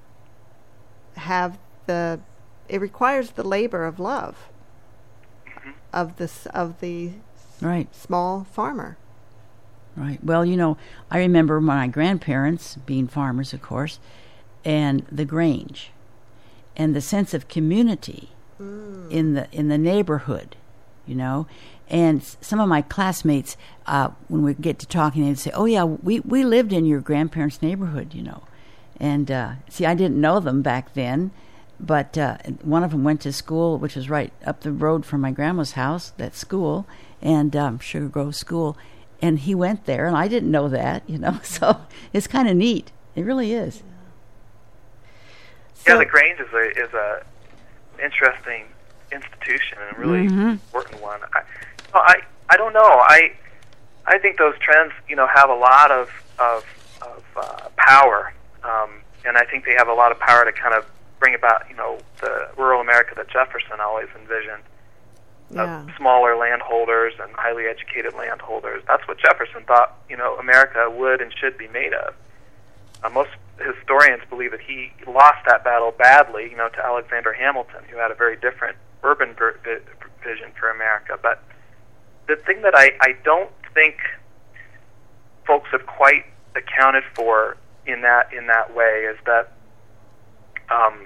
have the it requires the labor of love mm-hmm. of this of the right. small farmer. Right. Well, you know, I remember my grandparents being farmers, of course, and the Grange, and the sense of community mm. in the in the neighborhood, you know. And s- some of my classmates, uh, when we get to talking, they'd say, "Oh yeah, we, we lived in your grandparents' neighborhood, you know." And uh, see, I didn't know them back then, but uh, one of them went to school, which was right up the road from my grandma's house, that school, and um, Sugar Grove School, and he went there, and I didn't know that, you know. So it's kind of neat. It really is. Yeah, the Grange is a is a interesting institution and a really mm-hmm. important one. I, well, I I don't know. I I think those trends, you know, have a lot of of, of uh, power, um, and I think they have a lot of power to kind of bring about, you know, the rural America that Jefferson always envisioned. Yeah. Of smaller landholders and highly educated landholders. That's what Jefferson thought, you know, America would and should be made of. Uh, most historians believe that he lost that battle badly, you know, to Alexander Hamilton, who had a very different urban ver- vision for America. But the thing that I, I don't think folks have quite accounted for in that in that way is that um,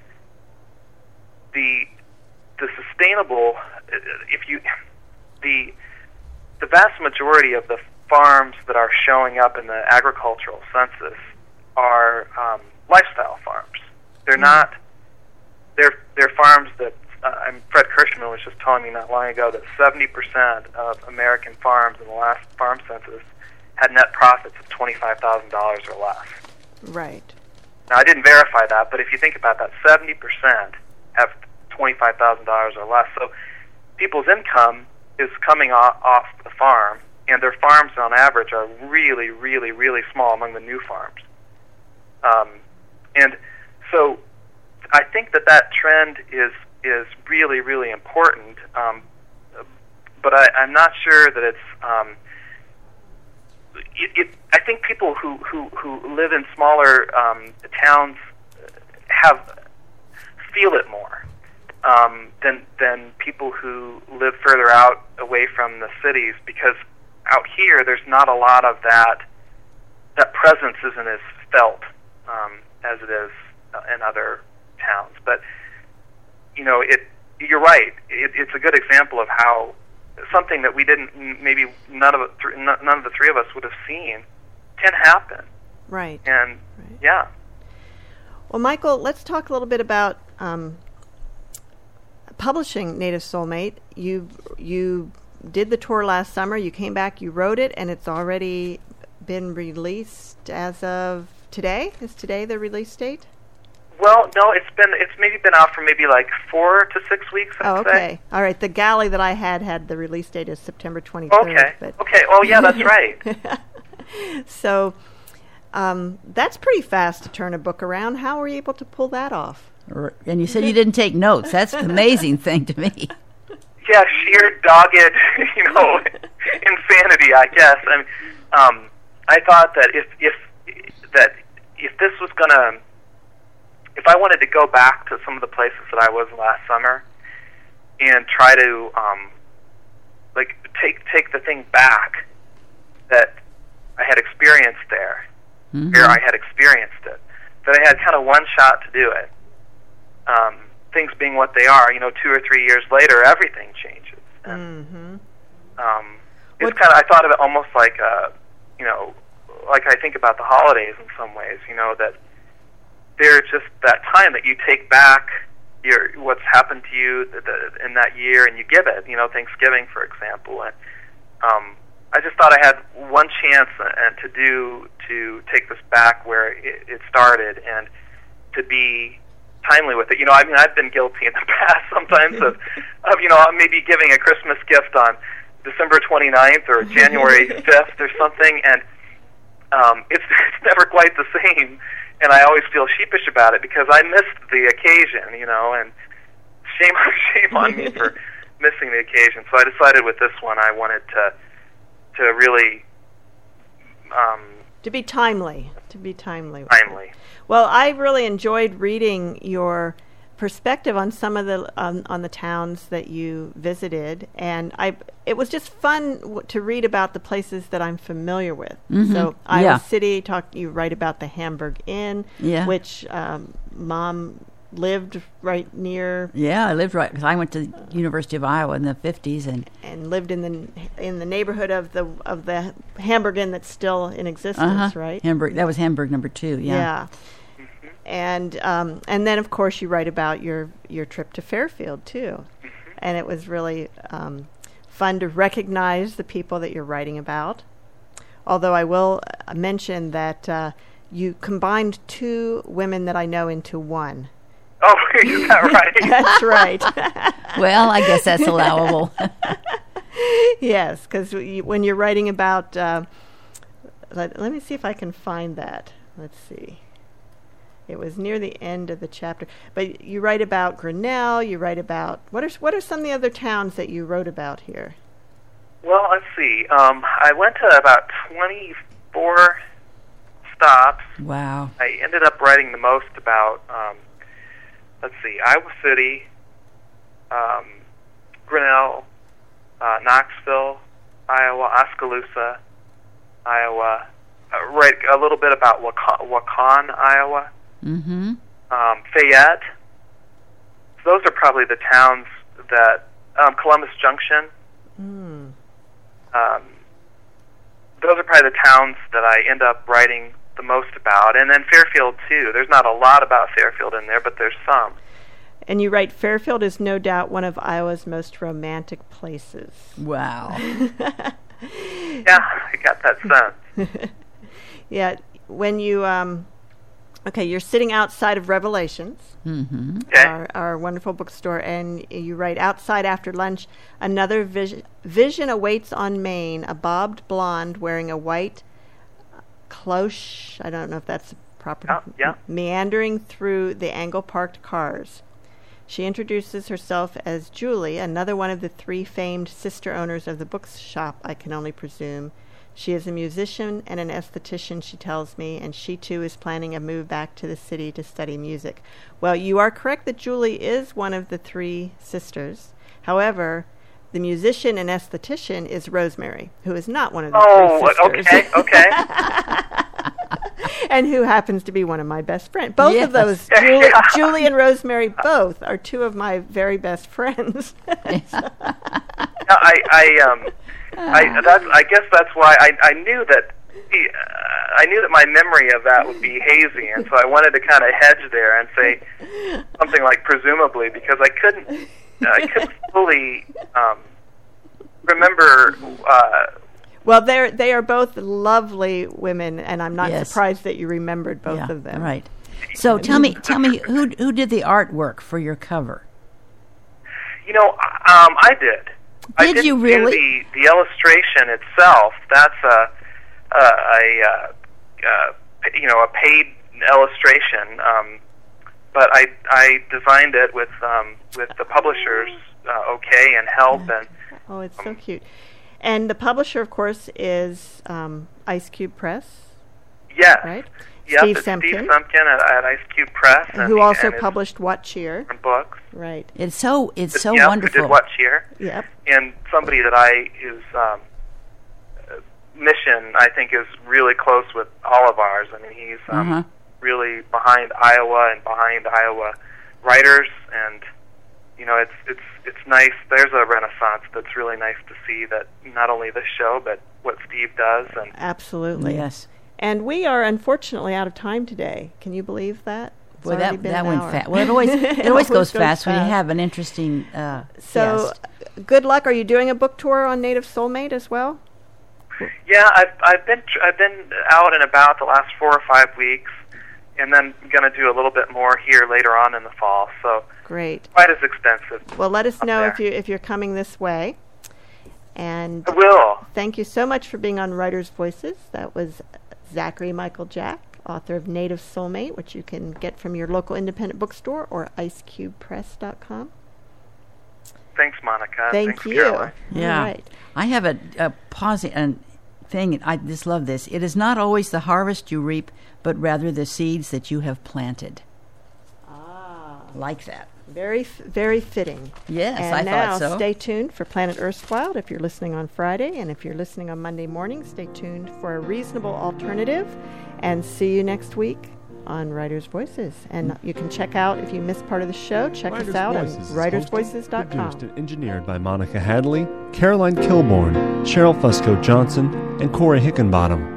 the the sustainable, if you the the vast majority of the farms that are showing up in the agricultural census are um, lifestyle farms. They're mm-hmm. not. They're they're farms that. Uh, I'm Fred Kirschman was just telling me not long ago that seventy percent of American farms in the last farm census had net profits of twenty-five thousand dollars or less. Right. Now I didn't verify that, but if you think about that, seventy percent have twenty-five thousand dollars or less. So people's income is coming off, off the farm, and their farms on average are really, really, really small among the new farms. Um, and so I think that that trend is is really, really important. Um, but I, I'm not sure that it's. Um, it, it, I think people who, who, who live in smaller um, towns have feel it more um, than than people who live further out away from the cities, because out here there's not a lot of that. That presence isn't as felt um, as it is uh, in other towns. But you know, it. You're right. It, it's a good example of how something that we didn't, maybe none of it, th- none of the three of us would have seen, can happen. Right. And right. yeah. Well, Michael, let's talk a little bit about um, publishing Native Soulmate. You you did the tour last summer. You came back. You wrote it, and it's already been released as of today. Is today the release date? Well, no, it's been it's maybe been out for maybe like four to six weeks. I'd oh, okay. say. All right. The galley that I had had the release date is September twenty-third. Okay. But Okay. Oh, yeah, that's right. So um, that's pretty fast to turn a book around. How were you able to pull that off? And you said you didn't take notes. That's the amazing thing to me. Yeah, sheer dogged, you know, insanity, I guess. I mean, um, I thought that if if that if this was gonna if I wanted to go back to some of the places that I was last summer and try to um, like take take the thing back that I had experienced there, mm-hmm. where I had experienced it, that I had kind of one shot to do it. Um, things being what they are, you know, two or three years later, everything changes. And, mm-hmm. um, it's kind of, I thought of it almost like, uh, you know, like I think about the holidays in some ways, you know, that there's just that time that you take back your what's happened to you the, the, in that year, and you give it, you know, Thanksgiving, for example. And um, I just thought I had one chance and to do, to take this back where it, it started and to be timely with it. You know, I mean, I've been guilty in the past sometimes of, of you know, maybe giving a Christmas gift on December twenty-ninth or January fifth or something, and um, it's, it's never quite the same, and I always feel sheepish about it because I missed the occasion, you know, and shame, shame on me for missing the occasion. So I decided with this one I wanted to to really... Um, to be timely. To be timely. Timely. Well, I really enjoyed reading your perspective on some of the um, on the towns that you visited, and I it was just fun w- to read about the places that I'm familiar with. Mm-hmm. So Iowa yeah. City, talk you write about the Hamburg Inn, yeah. which um, Mom lived right near. Yeah, I lived right because I went to the University of Iowa in the fifties and and lived in the in the neighborhood of the of the Hamburg Inn that's still in existence, uh-huh. right? Hamburg. That was Hamburg number two. Yeah. Yeah. And um, and then of course you write about your, your trip to Fairfield too, and it was really um, fun to recognize the people that you're writing about. Although I will uh, mention that uh, you combined two women that I know into one. Oh, is that right? That's right. Well, I guess that's allowable. Yes, because when you're writing about, uh, let, let me see if I can find that. Let's see. It was near the end of the chapter. But you write about Grinnell, you write about, what are what are some of the other towns that you wrote about here? Well, let's see. Um, I went to about twenty-four stops. Wow. I ended up writing the most about, um, let's see, Iowa City, um, Grinnell, uh, Knoxville, Iowa, Oskaloosa, Iowa, uh, right, a little bit about Waukon, Waukon Iowa. Mm-hmm. Um, Fayette. Those are probably the towns that um, Columbus Junction. Mm. Um, those are probably the towns that I end up writing the most about, and then Fairfield too. There's not a lot about Fairfield in there, but there's some. And you write, Fairfield is no doubt one of Iowa's most romantic places. Wow. Yeah, I got that sense. Yeah, when you um, okay, you're sitting outside of Revelations, mm-hmm. Okay. our, our wonderful bookstore, and you write, outside after lunch, another vision, vision awaits on Main, a bobbed blonde wearing a white cloche, I don't know if that's proper, Oh, yeah. meandering through the angle-parked cars. She introduces herself as Julie, another one of the three famed sister owners of the bookshop, I can only presume. She is a musician and an esthetician, she tells me, and she too is planning a move back to the city to study music. Well, you are correct that Julie is one of the three sisters. However, the musician and esthetician is Rosemary, who is not one of the oh, three sisters. Oh, okay, okay. And who happens to be one of my best friends. Both yes. of those, Julie, Julie and Rosemary, both are two of my very best friends. I, I, um, I, that's, I guess that's why I, I knew that. Uh, I knew that my memory of that would be hazy, and so I wanted to kind of hedge there and say something like presumably, because I couldn't, uh, I couldn't fully um, remember. Uh, Well, they're they are both lovely women, and I'm not yes. surprised that you remembered both yeah, of them. Right. So tell me, tell me, who who did the artwork for your cover? You know, um, I did. Did I didn't you really? Do the the illustration itself. That's a a, a, a, a you know a paid illustration. Um, but I I designed it with um, with the publishers uh, okay and help and. Oh, it's um, so cute. And the publisher, of course, is um, Ice Cube Press. Yes. Right? Yep, Steve it's Semkin. Steve Semkin at, at Ice Cube Press. And who he, also and published What Cheer. books. Right. It's so it's so yep, wonderful. Who did What Cheer. Yep. And somebody that I, whose um, mission, I think, is really close with all of ours. I mean, he's um, Uh-huh. really behind Iowa and behind Iowa writers, and you know, it's it's it's nice. There's a renaissance that's really nice to see. That not only this show, but what Steve does, and Absolutely. Yes. And we are unfortunately out of time today. Can you believe that? It's Well, already that been that an went hour. fast. Well, it always it always goes fast when you have an interesting uh, So, guest. good luck. Are you doing a book tour on Native Soulmate as well? yeah, I've I've been tr- I've been out and about the last four or five weeks, and then going to do a little bit more here later on in the fall. So Great. quite as extensive. Well, let us up know there. if you if you're coming this way. And I will. thank you so much for being on Writers' Voices. That was Zachary Michael Jack, author of Native Soulmate, which you can get from your local independent bookstore or ice cube press dot com. Thanks, Monica. Thank Thanks, you. Caroline. Yeah. All right. I have a, a posi- a thing. I just love this. It is not always the harvest you reap, but rather the seeds that you have planted. Ah. Like that. Very, f- very fitting. Yes, and I now thought so. stay tuned for Planet Erstwhile if you're listening on Friday, and if you're listening on Monday morning, stay tuned for a reasonable alternative. And see you next week on Writers' Voices. And you can check out, if you missed part of the show, check Writers' us out Voices on is writers hosted, voices dot com. Produced and engineered by Monica Hadley, Caroline Kilborn, Cheryl Fusco Johnson, and Corey Hickenbottom.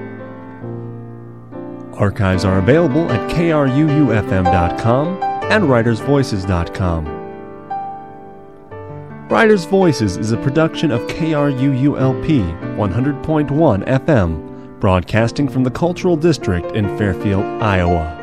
Archives are available at K R U U F M dot com and writers voices dot com. Writers' Voices is a production of K R U U L P one hundred point one F M, broadcasting from the Cultural District in Fairfield, Iowa.